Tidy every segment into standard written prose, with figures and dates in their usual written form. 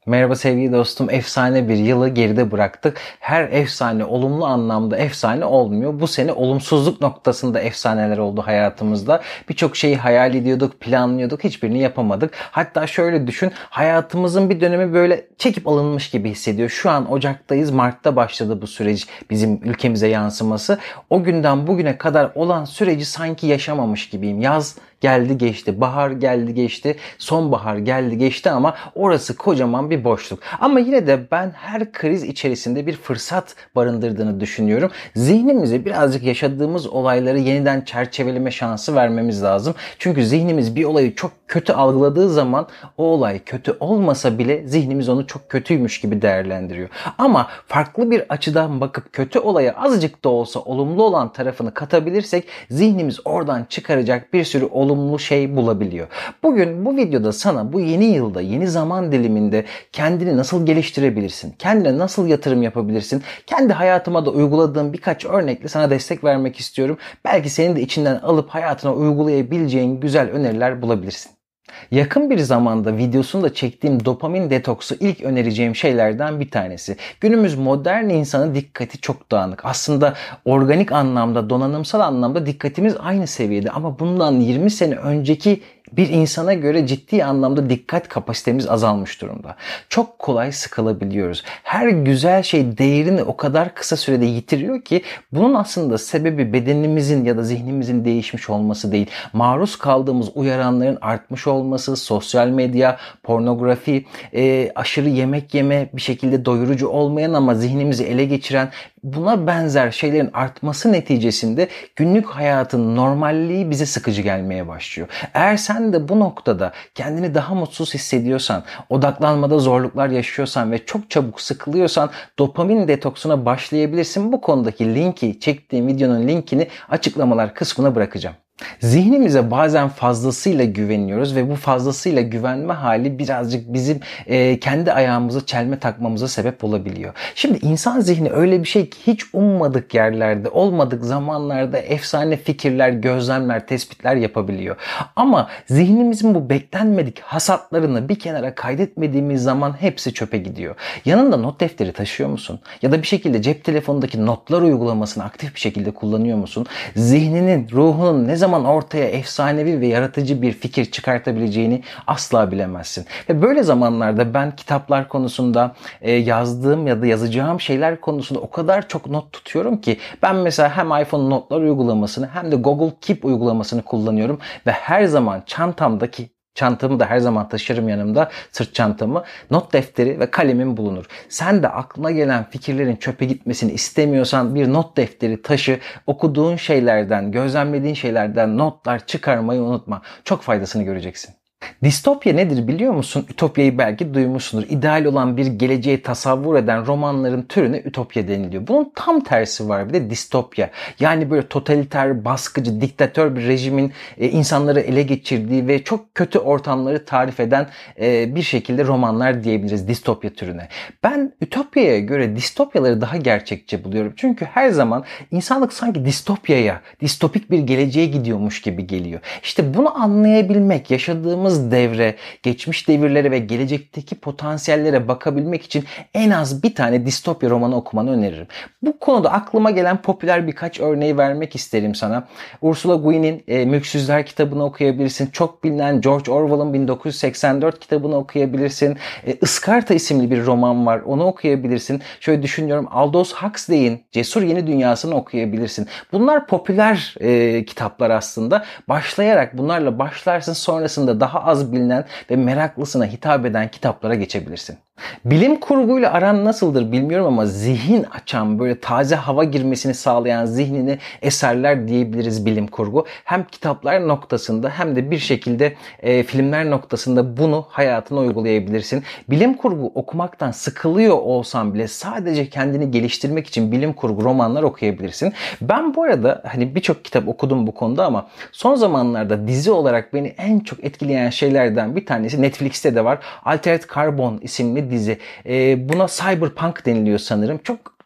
Merhaba sevgili dostum, efsane bir yılı geride bıraktık. Her efsane olumlu anlamda efsane olmuyor. Bu sene olumsuzluk noktasında efsaneler oldu hayatımızda. Birçok şeyi hayal ediyorduk, planlıyorduk, hiçbirini yapamadık. Hatta şöyle düşün, hayatımızın bir dönemi böyle çekip alınmış gibi hissediyor. Şu an Ocak'tayız, Mart'ta başladı bu süreç bizim ülkemize yansıması. O günden bugüne kadar olan süreci sanki yaşamamış gibiyim. Yaz geldi geçti, bahar geldi geçti, sonbahar geldi geçti ama orası kocaman bir boşluk. Ama yine de ben her kriz içerisinde bir fırsat barındırdığını düşünüyorum. Zihnimize birazcık yaşadığımız olayları yeniden çerçeveleme şansı vermemiz lazım. Çünkü zihnimiz bir olayı çok kötü algıladığı zaman o olay kötü olmasa bile zihnimiz onu çok kötüymüş gibi değerlendiriyor. Ama farklı bir açıdan bakıp kötü olaya azıcık da olsa olumlu olan tarafını katabilirsek zihnimiz oradan çıkaracak bir sürü olumlu şey bulabiliyor. Bugün bu videoda sana bu yeni yılda, yeni zaman diliminde kendini nasıl geliştirebilirsin? Kendine nasıl yatırım yapabilirsin? Kendi hayatıma da uyguladığım birkaç örnekle sana destek vermek istiyorum. Belki senin de içinden alıp hayatına uygulayabileceğin güzel öneriler bulabilirsin. Yakın bir zamanda videosunu da çektiğim dopamin detoksu ilk önereceğim şeylerden bir tanesi. Günümüz modern insanın dikkati çok dağınık. Aslında organik anlamda, donanımsal anlamda dikkatimiz aynı seviyede ama bundan 20 sene önceki bir insana göre ciddi anlamda dikkat kapasitemiz azalmış durumda. Çok kolay sıkılabiliyoruz. Her güzel şey değerini o kadar kısa sürede yitiriyor ki bunun aslında sebebi bedenimizin ya da zihnimizin değişmiş olması değil. Maruz kaldığımız uyaranların artmış olması, sosyal medya, pornografi, aşırı yemek yeme, bir şekilde doyurucu olmayan ama zihnimizi ele geçiren buna benzer şeylerin artması neticesinde günlük hayatın normalliği bize sıkıcı gelmeye başlıyor. Eğer sen de bu noktada kendini daha mutsuz hissediyorsan, odaklanmada zorluklar yaşıyorsan ve çok çabuk sıkılıyorsan dopamin detoksuna başlayabilirsin. Bu konudaki linki, çektiğim videonun linkini açıklamalar kısmına bırakacağım. Zihnimize bazen fazlasıyla güveniyoruz ve bu fazlasıyla güvenme hali birazcık bizim kendi ayağımızı çelme takmamıza sebep olabiliyor. Şimdi insan zihni öyle bir şey ki hiç ummadık yerlerde, olmadık zamanlarda efsane fikirler, gözlemler, tespitler yapabiliyor. Ama zihnimizin bu beklenmedik hasatlarını bir kenara kaydetmediğimiz zaman hepsi çöpe gidiyor. Yanında not defteri taşıyor musun? Ya da bir şekilde cep telefonundaki notlar uygulamasını aktif bir şekilde kullanıyor musun? Zihninin, ruhunun ne zaman ortaya efsanevi ve yaratıcı bir fikir çıkartabileceğini asla bilemezsin. Ve böyle zamanlarda ben kitaplar konusunda yazdığım ya da yazacağım şeyler konusunda o kadar çok not tutuyorum ki ben mesela hem iPhone notlar uygulamasını hem de Google Keep uygulamasını kullanıyorum ve her zaman çantamı da her zaman taşırım yanımda, sırt çantamı, not defteri ve kalemim bulunur. Sen de aklına gelen fikirlerin çöpe gitmesini istemiyorsan bir not defteri taşı, okuduğun şeylerden, gözlemlediğin şeylerden notlar çıkarmayı unutma. Çok faydasını göreceksin. Distopya nedir biliyor musun? Ütopyayı belki duymuşsundur. İdeal olan bir geleceği tasavvur eden romanların türüne ütopya deniliyor. Bunun tam tersi var bir de distopya. Yani böyle totaliter, baskıcı, diktatör bir rejimin insanları ele geçirdiği ve çok kötü ortamları tarif eden bir şekilde romanlar diyebiliriz distopya türüne. Ben ütopyaya göre distopyaları daha gerçekçi buluyorum. Çünkü her zaman insanlık sanki distopyaya, distopik bir geleceğe gidiyormuş gibi geliyor. İşte bunu anlayabilmek, yaşadığımız devre, geçmiş devirlere ve gelecekteki potansiyellere bakabilmek için en az bir tane distopya romanı okumanı öneririm. Bu konuda aklıma gelen popüler birkaç örneği vermek isterim sana. Ursula Le Guin'in Mülksüzler kitabını okuyabilirsin. Çok bilinen George Orwell'ın 1984 kitabını okuyabilirsin. Iskarta isimli bir roman var. Onu okuyabilirsin. Şöyle düşünüyorum. Aldous Huxley'in Cesur Yeni Dünyası'nı okuyabilirsin. Bunlar popüler kitaplar aslında. Başlayarak bunlarla başlarsın, sonrasında daha az bilinen ve meraklısına hitap eden kitaplara geçebilirsin. Bilim kurguyla aran nasıldır bilmiyorum ama zihin açan, böyle taze hava girmesini sağlayan zihnini eserler diyebiliriz bilim kurgu. Hem kitaplar noktasında hem de bir şekilde filmler noktasında bunu hayatına uygulayabilirsin. Bilim kurgu okumaktan sıkılıyor olsan bile sadece kendini geliştirmek için bilim kurgu romanlar okuyabilirsin. Ben bu arada birçok kitap okudum bu konuda ama son zamanlarda dizi olarak beni en çok etkileyen şeylerden bir tanesi Netflix'te de var. Altered Carbon isimli dizi. Buna cyberpunk deniliyor sanırım. Çok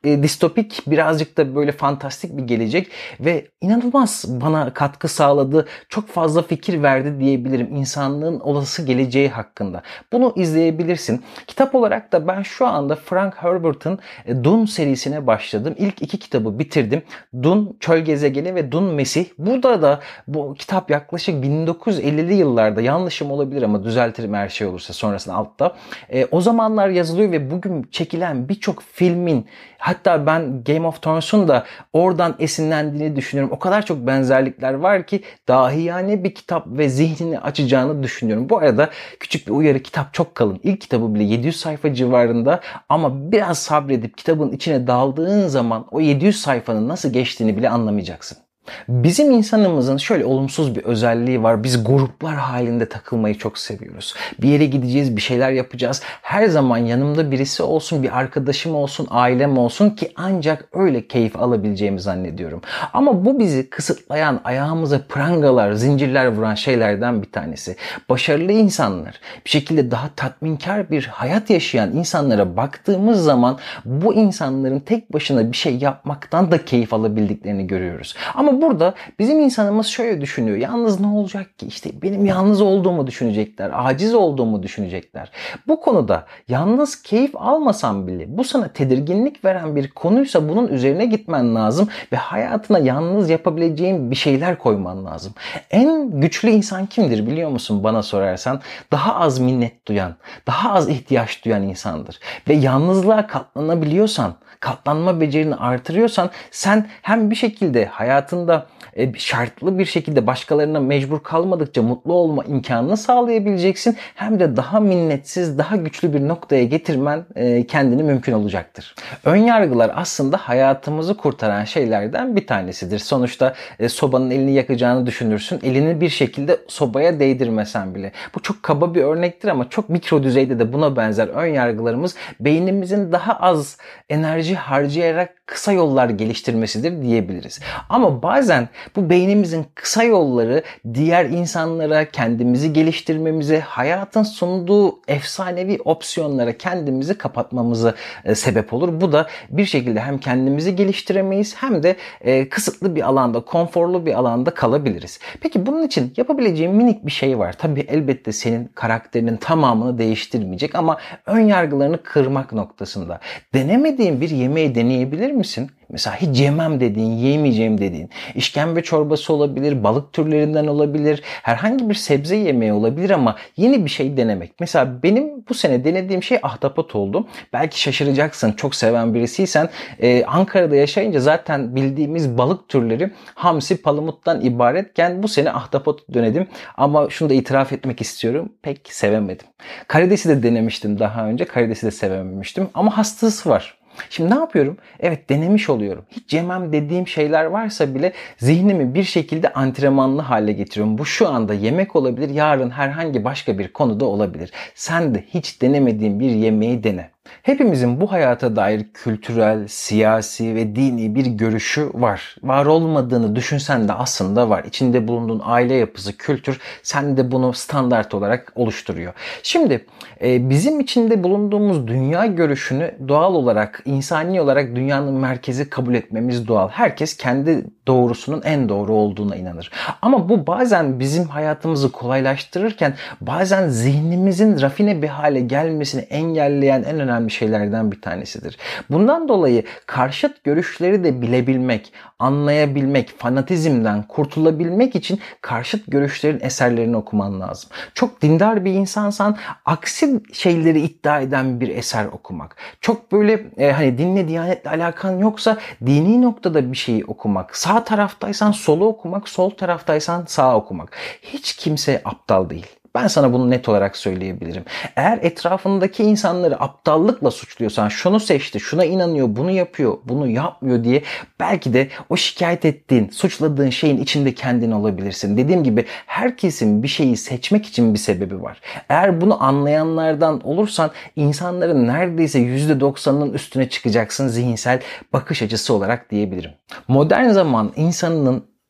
distopik, birazcık da böyle fantastik bir gelecek ve inanılmaz bana katkı sağladı. Çok fazla fikir verdi diyebilirim insanlığın olası geleceği hakkında. Bunu izleyebilirsin. Kitap olarak da ben şu anda Frank Herbert'ın Dune serisine başladım. İlk 2 kitabı bitirdim. Dune, Çöl Gezegeni ve Dune, Mesih. Burada da bu kitap yaklaşık 1950'li yıllarda, yanlışım olabilir ama düzeltirim her şey olursa sonrasında altta. O zamanlar yazılıyor ve bugün çekilen birçok filmin, hatta ben Game of Thrones'un da oradan esinlendiğini düşünüyorum. O kadar çok benzerlikler var ki dahiyane bir kitap ve zihnini açacağını düşünüyorum. Bu arada küçük bir uyarı, kitap çok kalın. İlk kitabı bile 700 sayfa civarında ama biraz sabredip kitabın içine daldığın zaman o 700 sayfanın nasıl geçtiğini bile anlamayacaksın. Bizim insanımızın şöyle olumsuz bir özelliği var. Biz gruplar halinde takılmayı çok seviyoruz. Bir yere gideceğiz, bir şeyler yapacağız. Her zaman yanımda birisi olsun, bir arkadaşım olsun, ailem olsun ki ancak öyle keyif alabileceğimi zannediyorum. Ama bu bizi kısıtlayan, ayağımıza prangalar, zincirler vuran şeylerden bir tanesi. Başarılı insanlar, bir şekilde daha tatminkar bir hayat yaşayan insanlara baktığımız zaman bu insanların tek başına bir şey yapmaktan da keyif alabildiklerini görüyoruz. Ama burada bizim insanımız şöyle düşünüyor. Yalnız ne olacak ki? İşte benim yalnız olduğumu düşünecekler. Aciz olduğumu düşünecekler. Bu konuda yalnız keyif almasan bile bu sana tedirginlik veren bir konuysa bunun üzerine gitmen lazım ve hayatına yalnız yapabileceğin bir şeyler koyman lazım. En güçlü insan kimdir biliyor musun bana sorarsan? Daha az minnet duyan, daha az ihtiyaç duyan insandır. Ve yalnızlığa katlanabiliyorsan, katlanma becerini artırıyorsan sen hem bir şekilde hayatında şartlı bir şekilde başkalarına mecbur kalmadıkça mutlu olma imkanını sağlayabileceksin. Hem de daha minnetsiz, daha güçlü bir noktaya getirmen kendini mümkün olacaktır. Önyargılar aslında hayatımızı kurtaran şeylerden bir tanesidir. Sonuçta sobanın elini yakacağını düşünürsün. Elini bir şekilde sobaya değdirmesen bile. Bu çok kaba bir örnektir ama çok mikro düzeyde de buna benzer önyargılarımız beynimizin daha az enerji harcayarak kısa yollar geliştirmesidir diyebiliriz. Ama bazen bu beynimizin kısa yolları diğer insanlara, kendimizi geliştirmemize, hayatın sunduğu efsanevi opsiyonlara kendimizi kapatmamıza sebep olur. Bu da bir şekilde hem kendimizi geliştiremeyiz hem de kısıtlı bir alanda, konforlu bir alanda kalabiliriz. Peki bunun için yapabileceğim minik bir şey var. Tabii elbette senin karakterinin tamamını değiştirmeyecek ama ön yargılarını kırmak noktasında. Denemediğin bir yemeği deneyebilir misin? Mesela hiç yemem dediğin, yiyemeyeceğim dediğin, işkembe çorbası olabilir, balık türlerinden olabilir, herhangi bir sebze yemeği olabilir ama yeni bir şey denemek. Mesela benim bu sene denediğim şey ahtapot oldu. Belki şaşıracaksın, çok seven birisiysen. Ankara'da yaşayınca zaten bildiğimiz balık türleri hamsi, palamuttan ibaretken bu sene ahtapot denedim. Ama şunu da itiraf etmek istiyorum, pek sevemedim. Karidesi de denemiştim daha önce, karidesi de sevememiştim ama hastası var. Şimdi ne yapıyorum? Evet, denemiş oluyorum. Hiç yemem dediğim şeyler varsa bile zihnimi bir şekilde antrenmanlı hale getiriyorum. Bu şu anda yemek olabilir, yarın herhangi başka bir konuda olabilir. Sen de hiç denemediğin bir yemeği dene. Hepimizin bu hayata dair kültürel, siyasi ve dini bir görüşü var. Var olmadığını düşünsen de aslında var. İçinde bulunduğun aile yapısı, kültür sende bunu standart olarak oluşturuyor. Şimdi bizim içinde bulunduğumuz dünya görüşünü doğal olarak, insani olarak dünyanın merkezi kabul etmemiz doğal. Herkes kendi doğrusunun en doğru olduğuna inanır. Ama bu bazen bizim hayatımızı kolaylaştırırken bazen zihnimizin rafine bir hale gelmesini engelleyen en önemli şeylerden bir tanesidir. Bundan dolayı karşıt görüşleri de bilebilmek, anlayabilmek, fanatizmden kurtulabilmek için karşıt görüşlerin eserlerini okuman lazım. Çok dindar bir insansan aksi şeyleri iddia eden bir eser okumak. Çok böyle hani dinle, diyanetle alakan yoksa dini noktada bir şeyi okumak. Sağ taraftaysan solu okumak, sol taraftaysan sağ okumak. Hiç kimse aptal değil. Ben sana bunu net olarak söyleyebilirim. Eğer etrafındaki insanları aptallıkla suçluyorsan, şunu seçti, şuna inanıyor, bunu yapıyor, bunu yapmıyor diye belki de o şikayet ettiğin, suçladığın şeyin içinde kendin olabilirsin. Dediğim gibi herkesin bir şeyi seçmek için bir sebebi var. Eğer bunu anlayanlardan olursan insanların neredeyse %90'ının üstüne çıkacaksın zihinsel bakış açısı olarak diyebilirim. Modern zaman insanının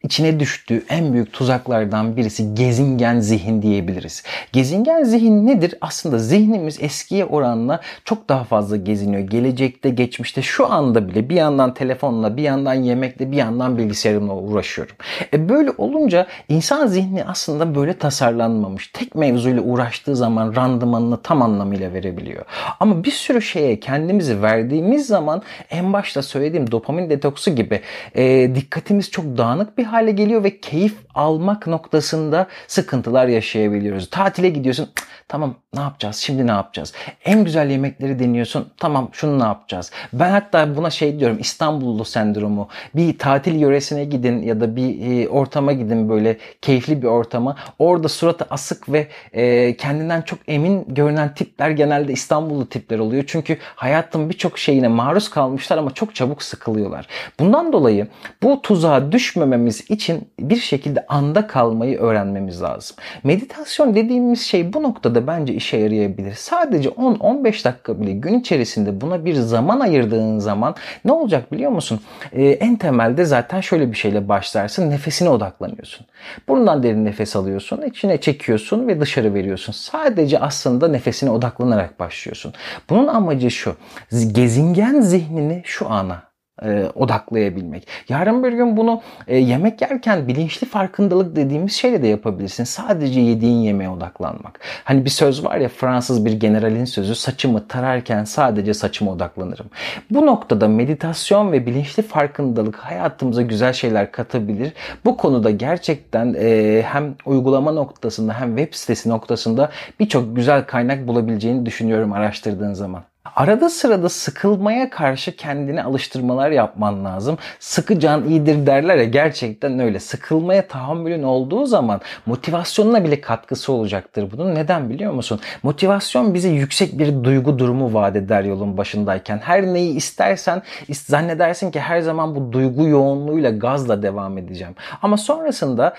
içine düştüğü en büyük tuzaklardan birisi gezingen zihin diyebiliriz. Gezingen zihin nedir? Aslında zihnimiz eskiye oranla çok daha fazla geziniyor. Gelecekte, geçmişte, şu anda bile bir yandan telefonla, bir yandan yemekle, bir yandan bilgisayarımla uğraşıyorum. Böyle olunca insan zihni aslında böyle tasarlanmamış. Tek mevzuyla uğraştığı zaman randımanını tam anlamıyla verebiliyor. Ama bir sürü şeye kendimizi verdiğimiz zaman en başta söylediğim dopamin detoksu gibi dikkatimiz çok dağınık bir hale geliyor ve keyif almak noktasında sıkıntılar yaşayabiliyoruz. Tatile gidiyorsun. Tamam, ne yapacağız? Şimdi ne yapacağız? En güzel yemekleri deniyorsun. Tamam, şunu ne yapacağız? Ben hatta buna şey diyorum, İstanbullu sendromu. Bir tatil yöresine gidin ya da bir ortama gidin, böyle keyifli bir ortama. Orada suratı asık ve kendinden çok emin görünen tipler genelde İstanbullu tipler oluyor. Çünkü hayatın birçok şeyine maruz kalmışlar ama çok çabuk sıkılıyorlar. Bundan dolayı bu tuzağa düşmememiz için bir şekilde anda kalmayı öğrenmemiz lazım. Meditasyon dediğimiz şey bu noktada bence işe yarayabilir. Sadece 10-15 dakika bile gün içerisinde buna bir zaman ayırdığın zaman ne olacak biliyor musun? En temelde zaten şöyle bir şeyle başlarsın. Nefesine odaklanıyorsun. Burundan derin nefes alıyorsun, içine çekiyorsun ve dışarı veriyorsun. Sadece aslında nefesine odaklanarak başlıyorsun. Bunun amacı şu: gezingen zihnini şu ana odaklayabilmek. Yarın bir gün bunu yemek yerken bilinçli farkındalık dediğimiz şeyle de yapabilirsin. Sadece yediğin yemeğe odaklanmak. Hani bir söz var ya, Fransız bir generalin sözü: saçımı tararken sadece saçıma odaklanırım. Bu noktada meditasyon ve bilinçli farkındalık hayatımıza güzel şeyler katabilir. Bu konuda gerçekten hem uygulama noktasında hem web sitesi noktasında birçok güzel kaynak bulabileceğini düşünüyorum araştırdığın zaman. Arada sırada sıkılmaya karşı kendine alıştırmalar yapman lazım. Sıkı can iyidir derler ya, gerçekten öyle. Sıkılmaya tahammülün olduğu zaman motivasyonuna bile katkısı olacaktır bunun. Neden biliyor musun? Motivasyon bize yüksek bir duygu durumu vaat eder yolun başındayken. Her neyi istersen zannedersin ki her zaman bu duygu yoğunluğuyla, gazla devam edeceğim. Ama sonrasında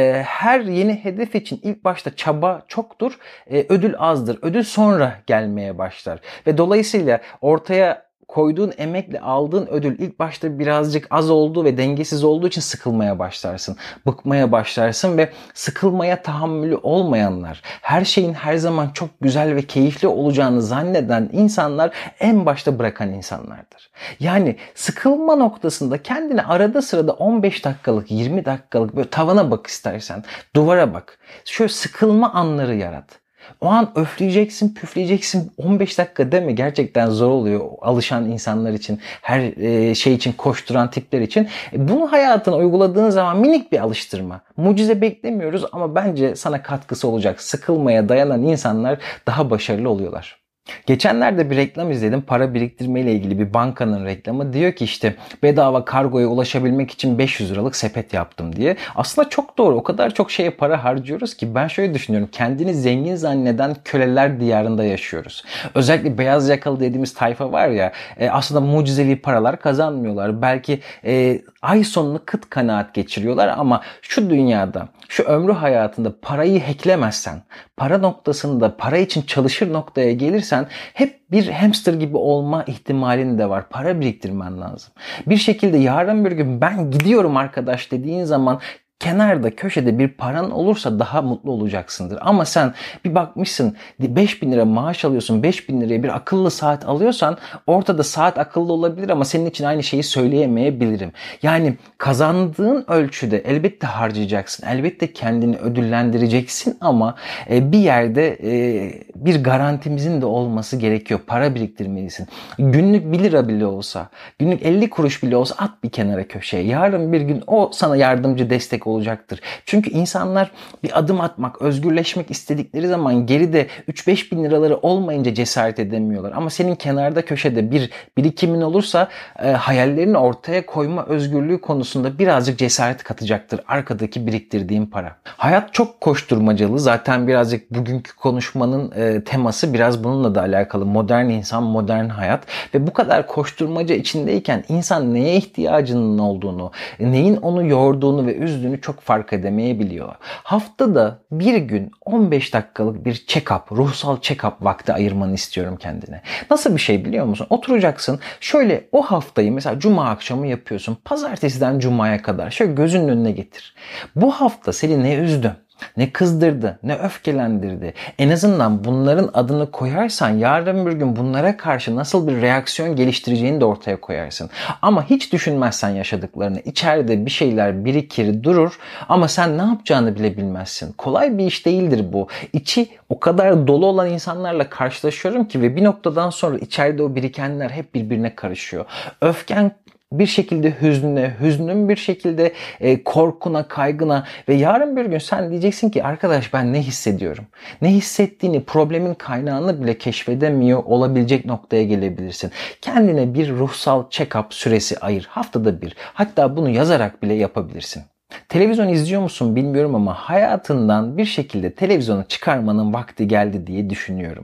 her yeni hedef için ilk başta çaba çoktur, ödül azdır. Ödül sonra gelmeye başlar. Ve dolayısıyla ortaya koyduğun emekle aldığın ödül ilk başta birazcık az olduğu ve dengesiz olduğu için sıkılmaya başlarsın. Bıkmaya başlarsın ve sıkılmaya tahammülü olmayanlar, her şeyin her zaman çok güzel ve keyifli olacağını zanneden insanlar en başta bırakan insanlardır. Yani sıkılma noktasında kendine arada sırada 15 dakikalık, 20 dakikalık böyle tavana bak istersen, duvara bak. Şöyle sıkılma anları yarat. O an öfleyeceksin, püfleyeceksin. 15 dakika değil mi? Gerçekten zor oluyor alışan insanlar için, her şey için koşturan tipler için. Bunu hayatına uyguladığın zaman minik bir alıştırma. Mucize beklemiyoruz ama bence sana katkısı olacak. Sıkılmaya dayanan insanlar daha başarılı oluyorlar. Geçenlerde bir reklam izledim. Para biriktirme ile ilgili bir bankanın reklamı. Diyor ki işte bedava kargoya ulaşabilmek için 500 liralık sepet yaptım diye. Aslında çok doğru. O kadar çok şeye para harcıyoruz ki ben şöyle düşünüyorum. Kendini zengin zanneden köleler diyarında yaşıyoruz. Özellikle beyaz yakalı dediğimiz tayfa var ya, aslında mucizevi paralar kazanmıyorlar. Belki ay sonunu kıt kanaat geçiriyorlar ama şu dünyada, şu ömrü hayatında parayı hacklemezsen, para noktasında para için çalışır noktaya gelirsen hep bir hamster gibi olma ihtimalin de var. Para biriktirmen lazım. Bir şekilde yarın bir gün ben gidiyorum arkadaş dediğin zaman kenarda, köşede bir paran olursa daha mutlu olacaksındır. Ama sen bir bakmışsın 5.000 lira maaş alıyorsun, 5.000 liraya bir akıllı saat alıyorsan ortada saat akıllı olabilir ama senin için aynı şeyi söyleyemeyebilirim. Yani kazandığın ölçüde elbette harcayacaksın. Elbette kendini ödüllendireceksin ama bir yerde bir garantimizin de olması gerekiyor. Para biriktirmelisin. Günlük 1 lira bile olsa, günlük 50 kuruş bile olsa at bir kenara köşeye. Yarın bir gün o sana yardımcı, destek olacaktır. Çünkü insanlar bir adım atmak, özgürleşmek istedikleri zaman geride 3-5 bin liraları olmayınca cesaret edemiyorlar. Ama senin kenarda köşede bir birikimin olursa hayallerini ortaya koyma özgürlüğü konusunda birazcık cesaret katacaktır arkadaki biriktirdiğin para. Hayat çok koşturmacalı. Zaten birazcık bugünkü konuşmanın teması biraz bununla da alakalı. Modern insan, modern hayat ve bu kadar koşturmaca içindeyken insan neye ihtiyacının olduğunu, neyin onu yorduğunu ve üzdüğünü günü çok fark edemeyebiliyor. Haftada bir gün 15 dakikalık bir check-up, ruhsal check-up vakti ayırmanı istiyorum kendine. Nasıl bir şey biliyor musun? Oturacaksın, şöyle o haftayı mesela cuma akşamı yapıyorsun. Pazartesiden cumaya kadar şöyle gözünün önüne getir. Bu hafta seni ne üzdü, ne kızdırdı, ne öfkelendirdi. En azından bunların adını koyarsan yarın bir gün bunlara karşı nasıl bir reaksiyon geliştireceğini de ortaya koyarsın. Ama hiç düşünmezsen yaşadıklarını, içeride bir şeyler birikir durur ama sen ne yapacağını bile bilmezsin. Kolay bir iş değildir bu. İçi o kadar dolu olan insanlarla karşılaşıyorum ki ve bir noktadan sonra içeride o birikenler hep birbirine karışıyor. Öfken bir şekilde hüznüne, hüznün bir şekilde korkuna, kaygına ve yarın bir gün sen diyeceksin ki arkadaş ben ne hissediyorum? Ne hissettiğini, problemin kaynağını bile keşfedemiyor olabilecek noktaya gelebilirsin. Kendine bir ruhsal check-up süresi ayır. Haftada bir. Hatta bunu yazarak bile yapabilirsin. Televizyon izliyor musun bilmiyorum ama hayatından bir şekilde televizyonu çıkarmanın vakti geldi diye düşünüyorum.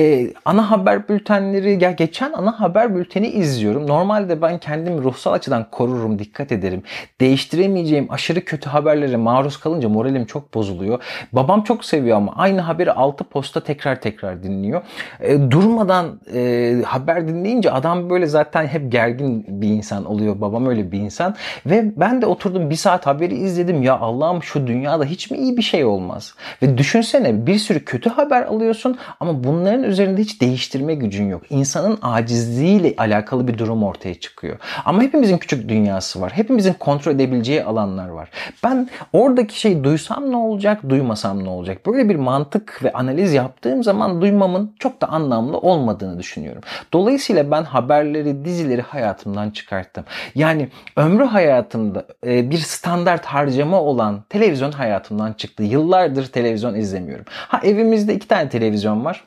Ana haber bültenleri, ya geçen ana haber bülteni izliyorum. Normalde ben kendimi ruhsal açıdan korurum, dikkat ederim. Değiştiremeyeceğim aşırı kötü haberlere maruz kalınca moralim çok bozuluyor. Babam çok seviyor ama aynı haberi 6 posta tekrar tekrar dinliyor. Durmadan haber dinleyince adam böyle zaten hep gergin bir insan oluyor. Babam öyle bir insan ve ben de oturdum bir saat haberi izledim. Ya Allah'ım şu dünyada hiç mi iyi bir şey olmaz? Ve düşünsene bir sürü kötü haber alıyorsun ama bunların üzerinde hiç değiştirme gücün yok. İnsanın acizliğiyle alakalı bir durum ortaya çıkıyor. Ama hepimizin küçük dünyası var. Hepimizin kontrol edebileceği alanlar var. Ben oradaki şeyi duysam ne olacak, duymasam ne olacak? Böyle bir mantık ve analiz yaptığım zaman duymamın çok da anlamlı olmadığını düşünüyorum. Dolayısıyla ben haberleri, dizileri hayatımdan çıkarttım. Yani ömrü hayatımda bir standart harcama olan televizyon hayatımdan çıktı. Yıllardır televizyon izlemiyorum. Evimizde 2 tane televizyon var.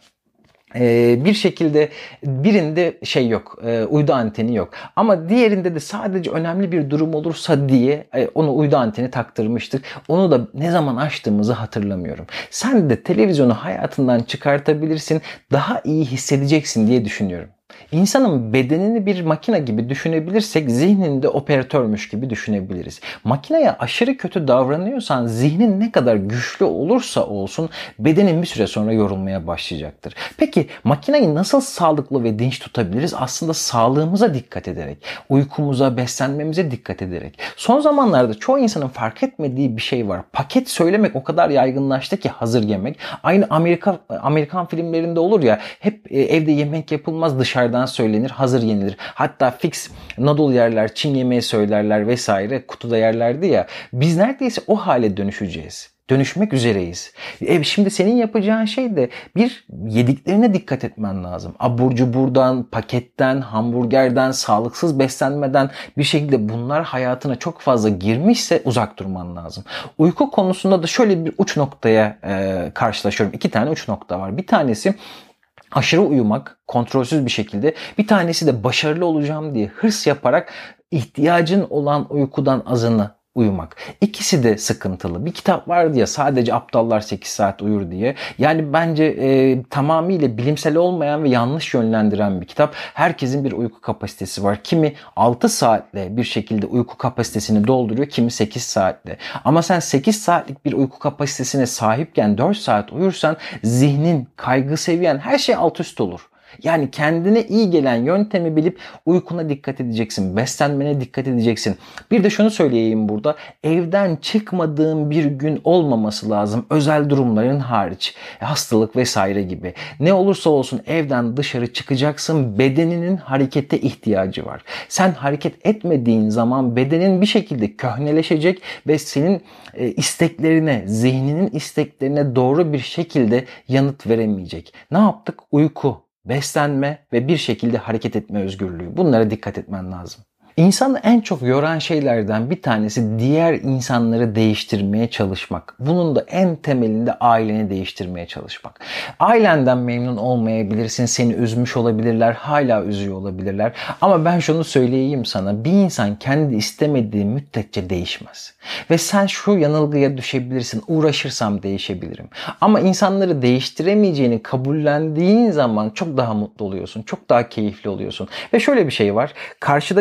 Bir şekilde birinde şey yok, uydu anteni yok. Ama diğerinde de sadece önemli bir durum olursa diye onu uydu anteni taktırmıştık. Onu da ne zaman açtığımızı hatırlamıyorum. Sen de televizyonu hayatından çıkartabilirsin, daha iyi hissedeceksin diye düşünüyorum. İnsanın bedenini bir makine gibi düşünebilirsek zihnini de operatörmüş gibi düşünebiliriz. Makineye aşırı kötü davranıyorsan zihnin ne kadar güçlü olursa olsun bedenin bir süre sonra yorulmaya başlayacaktır. Peki makineyi nasıl sağlıklı ve dinç tutabiliriz? Aslında sağlığımıza dikkat ederek, uykumuza, beslenmemize dikkat ederek. Son zamanlarda çoğu insanın fark etmediği bir şey var. Paket söylemek o kadar yaygınlaştı ki hazır yemek. Aynı Amerikan filmlerinde olur ya, hep evde yemek yapılmaz, dışarıdan söylenir, hazır yenilir. Hatta fix noodle yerler, Çin yemeği söylerler vesaire, kutuda yerlerdi ya. Biz neredeyse o hale dönüşeceğiz. Dönüşmek üzereyiz. Şimdi senin yapacağın şey de bir yediklerine dikkat etmen lazım. Abur cuburdan, paketten, hamburgerden, sağlıksız beslenmeden bir şekilde bunlar hayatına çok fazla girmişse uzak durman lazım. Uyku konusunda da şöyle bir uç noktaya karşılaşıyorum. 2 tane uç nokta var. Bir tanesi aşırı uyumak, kontrolsüz bir şekilde. Bir tanesi de başarılı olacağım diye hırs yaparak ihtiyacın olan uykudan azını uyumak. İkisi de sıkıntılı. Bir kitap vardı ya, sadece aptallar 8 saat uyur diye. Yani bence tamamıyla bilimsel olmayan ve yanlış yönlendiren bir kitap. Herkesin bir uyku kapasitesi var. Kimi 6 saatle bir şekilde uyku kapasitesini dolduruyor, kimi 8 saatle. Ama sen 8 saatlik bir uyku kapasitesine sahipken 4 saat uyursan zihnin, kaygı seviyen her şey alt üst olur. Yani kendine iyi gelen yöntemi bilip uykuna dikkat edeceksin, beslenmene dikkat edeceksin. Bir de şunu söyleyeyim burada, evden çıkmadığın bir gün olmaması lazım, özel durumların hariç, hastalık vesaire gibi. Ne olursa olsun evden dışarı çıkacaksın, bedeninin harekete ihtiyacı var. Sen hareket etmediğin zaman bedenin bir şekilde köhneleşecek ve senin isteklerine, zihninin isteklerine doğru bir şekilde yanıt veremeyecek. Ne yaptık? Uyku, beslenme ve bir şekilde hareket etme özgürlüğü. Bunlara dikkat etmen lazım. İnsanı en çok yoran şeylerden bir tanesi diğer insanları değiştirmeye çalışmak. Bunun da en temelinde aileni değiştirmeye çalışmak. Ailenden memnun olmayabilirsin, seni üzmüş olabilirler, hala üzüyor olabilirler. Ama ben şunu söyleyeyim sana, bir insan kendi istemediği müddetçe değişmez. Ve sen şu yanılgıya düşebilirsin, uğraşırsam değişebilirim. Ama insanları değiştiremeyeceğini kabullendiğin zaman çok daha mutlu oluyorsun, çok daha keyifli oluyorsun. Ve şöyle bir şey var, karşıdaki insan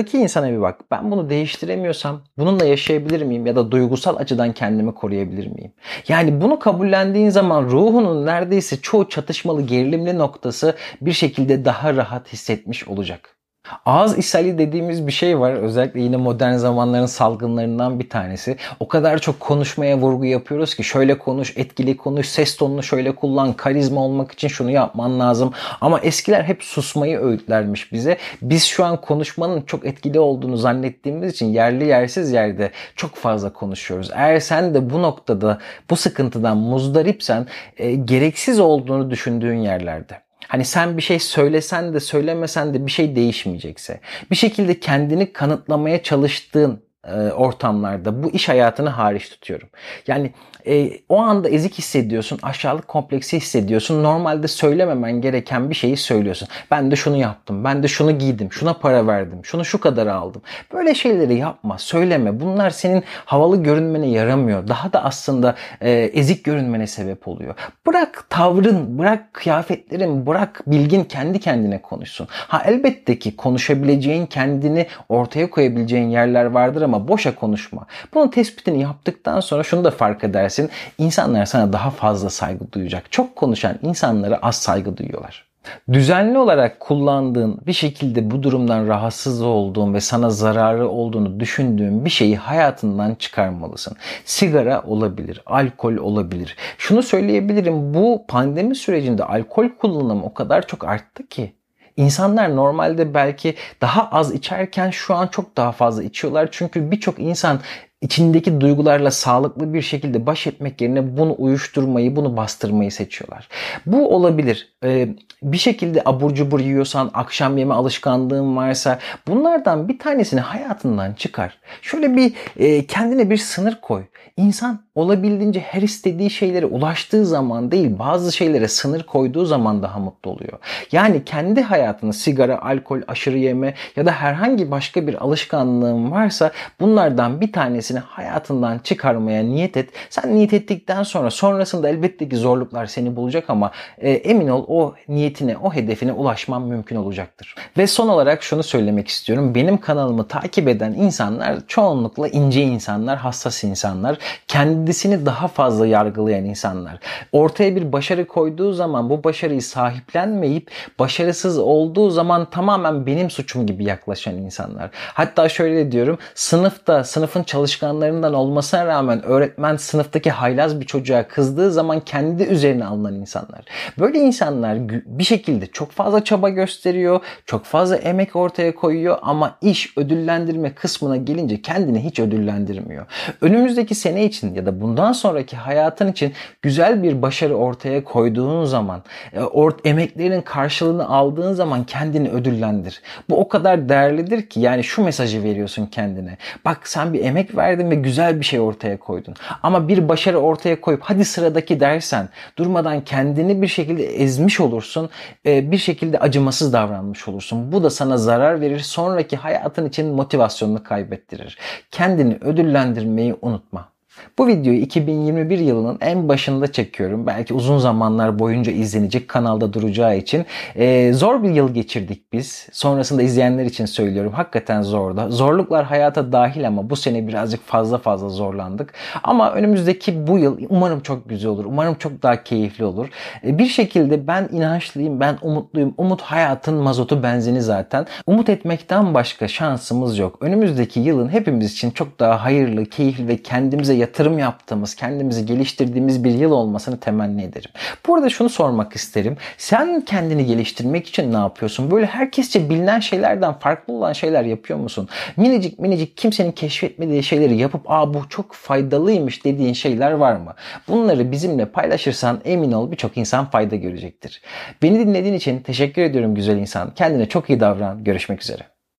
insana bir bak. Ben bunu değiştiremiyorsam bununla yaşayabilir miyim ya da duygusal açıdan kendimi koruyabilir miyim? Yani bunu kabullendiğin zaman ruhunun neredeyse çoğu çatışmalı, gerilimli noktası bir şekilde daha rahat hissetmiş olacak. Ağız ishali dediğimiz bir şey var. Özellikle yine modern zamanların salgınlarından bir tanesi. O kadar çok konuşmaya vurgu yapıyoruz ki şöyle konuş, etkili konuş, ses tonunu şöyle kullan, karizma olmak için şunu yapman lazım. Ama eskiler hep susmayı öğütlermiş bize. Biz şu an konuşmanın çok etkili olduğunu zannettiğimiz için yerli yersiz yerde çok fazla konuşuyoruz. Eğer sen de bu noktada, bu sıkıntıdan muzdaripsen, gereksiz olduğunu düşündüğün yerlerde. Hani sen bir şey söylesen de söylemesen de bir şey değişmeyecekse, bir şekilde kendini kanıtlamaya çalıştığın ortamlarda bu iş hayatını hariç tutuyorum. Yani o anda ezik hissediyorsun, aşağılık kompleksi hissediyorsun. Normalde söylememen gereken bir şeyi söylüyorsun. Ben de şunu yaptım, ben de şunu giydim, şuna para verdim, şunu şu kadar aldım. Böyle şeyleri yapma, söyleme. Bunlar senin havalı görünmene yaramıyor. Daha da aslında ezik görünmene sebep oluyor. Bırak tavrın, bırak kıyafetlerin, bırak bilgin kendi kendine konuşsun. Ha elbette ki konuşabileceğin, kendini ortaya koyabileceğin yerler vardır ama boşa konuşma. Bunun tespitini yaptıktan sonra şunu da fark edersin. İnsanlar sana daha fazla saygı duyacak. Çok konuşan insanlara az saygı duyuyorlar. Düzenli olarak kullandığın, bir şekilde bu durumdan rahatsız olduğun ve sana zararı olduğunu düşündüğün bir şeyi hayatından çıkarmalısın. Sigara olabilir, alkol olabilir. Şunu söyleyebilirim, bu pandemi sürecinde alkol kullanımı o kadar çok arttı ki. İnsanlar normalde belki daha az içerken şu an çok daha fazla içiyorlar. Çünkü birçok insan içindeki duygularla sağlıklı bir şekilde baş etmek yerine bunu uyuşturmayı, bunu bastırmayı seçiyorlar. Bu olabilir. Bir şekilde abur cubur yiyorsan, akşam yeme alışkanlığın varsa bunlardan bir tanesini hayatından çıkar. Şöyle bir kendine bir sınır koy. İnsan olabildiğince her istediği şeylere ulaştığı zaman değil, bazı şeylere sınır koyduğu zaman daha mutlu oluyor. Yani kendi hayatını sigara, alkol, aşırı yeme ya da herhangi başka bir alışkanlığın varsa bunlardan bir tanesini hayatından çıkarmaya niyet et. Sen niyet ettikten sonra sonrasında elbette ki zorluklar seni bulacak ama emin ol o niyetine, o hedefine ulaşman mümkün olacaktır. Ve son olarak şunu söylemek istiyorum. Benim kanalımı takip eden insanlar çoğunlukla ince insanlar, hassas insanlar, kendisini daha fazla yargılayan insanlar. Ortaya bir başarı koyduğu zaman bu başarıyı sahiplenmeyip başarısız olduğu zaman tamamen benim suçum gibi yaklaşan insanlar. Hatta şöyle diyorum, sınıfın çalışkanlarından olmasına rağmen öğretmen sınıftaki haylaz bir çocuğa kızdığı zaman kendi üzerine alınan insanlar. Böyle insanlar bir şekilde çok fazla çaba gösteriyor, çok fazla emek ortaya koyuyor ama iş ödüllendirme kısmına gelince kendini hiç ödüllendirmiyor. Önümüzdeki sene için ya da bundan sonraki hayatın için güzel bir başarı ortaya koyduğun zaman, emeklerinin karşılığını aldığın zaman kendini ödüllendir. Bu o kadar değerlidir ki yani şu mesajı veriyorsun kendine. Bak sen bir emek verdin ve güzel bir şey ortaya koydun. Ama bir başarı ortaya koyup hadi sıradaki dersen durmadan kendini bir şekilde ezmiş olursun. Bir şekilde acımasız davranmış olursun. Bu da sana zarar verir. Sonraki hayatın için motivasyonunu kaybettirir. Kendini ödüllendirmeyi unutma. Bu videoyu 2021 yılının en başında çekiyorum. Belki uzun zamanlar boyunca izlenecek, kanalda duracağı için. Zor bir yıl geçirdik biz. Sonrasında izleyenler için söylüyorum. Hakikaten zordu. Zorluklar hayata dahil ama bu sene birazcık fazla zorlandık. Ama önümüzdeki bu yıl umarım çok güzel olur. Umarım çok daha keyifli olur. Bir şekilde ben inançlıyım, ben umutluyum. Umut hayatın mazotu, benzini zaten. Umut etmekten başka şansımız yok. Önümüzdeki yılın hepimiz için çok daha hayırlı, keyifli ve kendimize yatırım yaptığımız, kendimizi geliştirdiğimiz bir yıl olmasını temenni ederim. Bu arada şunu sormak isterim. Sen kendini geliştirmek için ne yapıyorsun? Böyle herkesçe bilinen şeylerden farklı olan şeyler yapıyor musun? Minicik kimsenin keşfetmediği şeyleri yapıp bu çok faydalıymış dediğin şeyler var mı? Bunları bizimle paylaşırsan emin ol birçok insan fayda görecektir. Beni dinlediğin için teşekkür ediyorum güzel insan. Kendine çok iyi davran. Görüşmek üzere.